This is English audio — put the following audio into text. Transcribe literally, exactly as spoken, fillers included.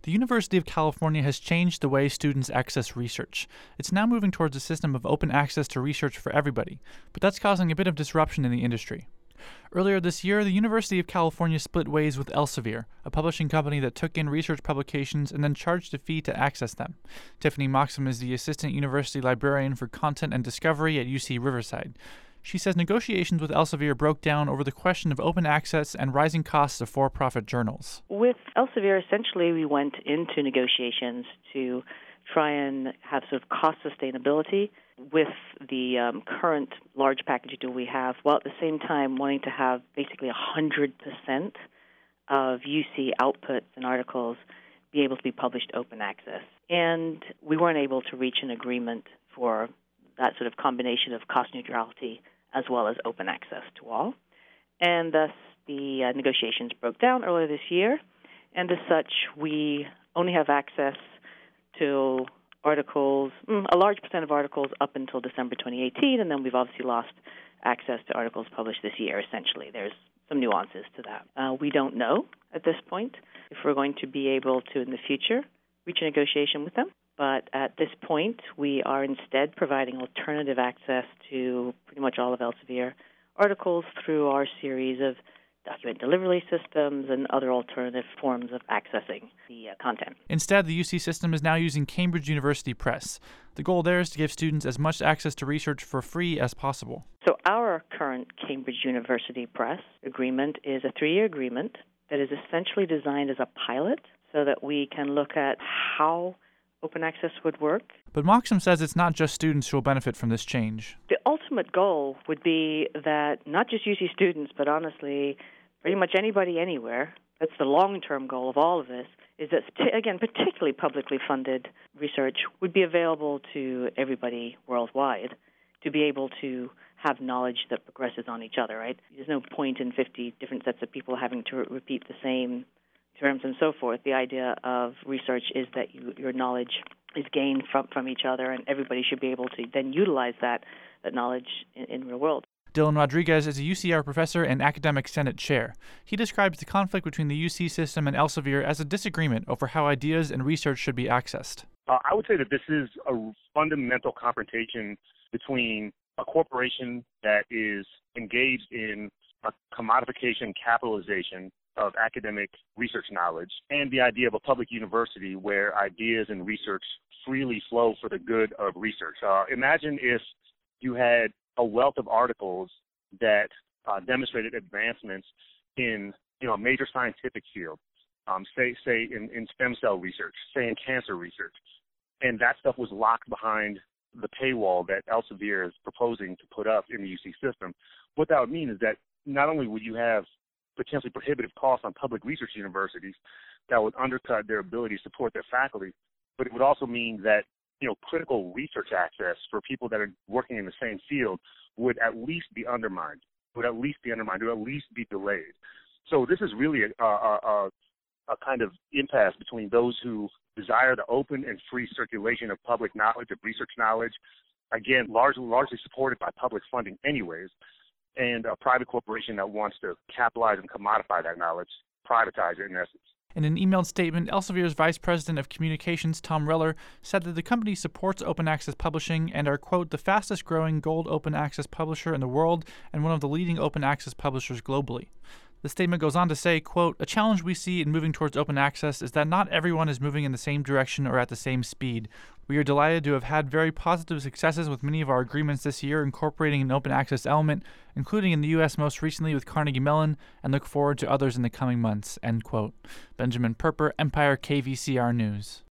The University of California has changed the way students access research. It's now moving towards a system of open access to research for everybody, but that's causing a bit of disruption in the industry. Earlier this year, the University of California split ways with Elsevier, a publishing company that took in research publications and then charged a fee to access them. Tiffany Moxham is the Assistant University Librarian for Content and Discovery at U C Riverside. She says negotiations with Elsevier broke down over the question of open access and rising costs of for-profit journals. With Elsevier, essentially, we went into negotiations to try and have sort of cost sustainability with the um, current large package deal we have, while at the same time wanting to have basically one hundred percent of U C outputs and articles be able to be published open access. And we weren't able to reach an agreement for that sort of combination of cost neutrality as well as open access to all. And thus, the uh, negotiations broke down earlier this year, and as such, we only have access to articles, mm, a large percent of articles up until December twenty eighteen, and then we've obviously lost access to articles published this year, essentially. There's some nuances to that. Uh, we don't know at this point if we're going to be able to, in the future, reach a negotiation with them. But at this point, we are instead providing alternative access to pretty much all of Elsevier articles through our series of document delivery systems and other alternative forms of accessing the uh, content. Instead, the U C system is now using Cambridge University Press. The goal there is to give students as much access to research for free as possible. So our current Cambridge University Press agreement is a three-year agreement that is essentially designed as a pilot so that we can look at how open access would work. But Moxham says it's not just students who will benefit from this change. The ultimate goal would be that not just U C students, but honestly, pretty much anybody anywhere, that's the long-term goal of all of this, is that, again, particularly publicly funded research would be available to everybody worldwide to be able to have knowledge that progresses on each other, right? There's no point in fifty different sets of people having to re- repeat the same terms and so forth. The idea of research is that you, your knowledge is gained from, from each other, and everybody should be able to then utilize that, that knowledge in, in real world. Dylan Rodriguez is a U C R professor and academic senate chair. He describes the conflict between the U C system and Elsevier as a disagreement over how ideas and research should be accessed. Uh, I would say that this is a fundamental confrontation between a corporation that is engaged in a commodification capitalization of academic research knowledge and the idea of a public university where ideas and research freely flow for the good of research. Uh, imagine if you had a wealth of articles that uh, demonstrated advancements in, you know, a major scientific field, um, say say in, in stem cell research, say in cancer research, and that stuff was locked behind the paywall that Elsevier is proposing to put up in the U C system. What that would mean is that not only would you have potentially prohibitive costs on public research universities that would undercut their ability to support their faculty, but it would also mean that, you know, critical research access for people that are working in the same field would at least be undermined, would at least be undermined, would at least be delayed. So this is really a, a, a, a kind of impasse between those who desire the open and free circulation of public knowledge, of research knowledge, again, largely, largely supported by public funding anyways, and a private corporation that wants to capitalize and commodify that knowledge, privatize it in essence. In an emailed statement, Elsevier's Vice President of Communications, Tom Reller, said that the company supports open access publishing and are, quote, the fastest growing gold open access publisher in the world and one of the leading open access publishers globally. The statement goes on to say, quote, a challenge we see in moving towards open access is that not everyone is moving in the same direction or at the same speed. We are delighted to have had very positive successes with many of our agreements this year incorporating an open access element, including in the U S most recently with Carnegie Mellon, and look forward to others in the coming months, end quote. Benjamin Perper, Empire K V C R News.